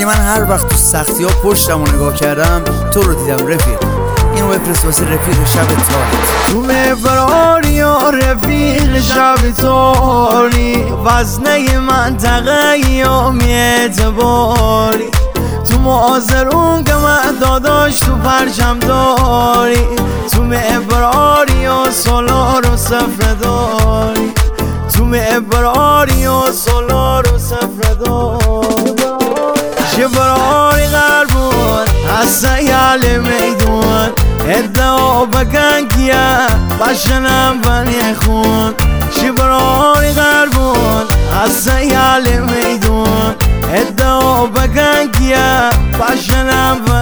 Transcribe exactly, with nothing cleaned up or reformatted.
مگه من هر وقت تو سختی ها پشتم رو نگاه کردم تو رو دیدم رفیق؟ اینو بفرست واسه رفیق شب تاریت. تو مفراری و رفیق شب تاری، وزنه منطقه یا میعتباری، تو معاذرون که من داداش تو پرچم داری، تو مفراری و سالار و سفر داری، تو مفراری و سالار و سفر داری. شبراری غربون از سیال میدون، ادعا بکن کیا باشنم بنی خون. شبراری غربون از سیال میدون، ادعا بکن کیا باشنم بنی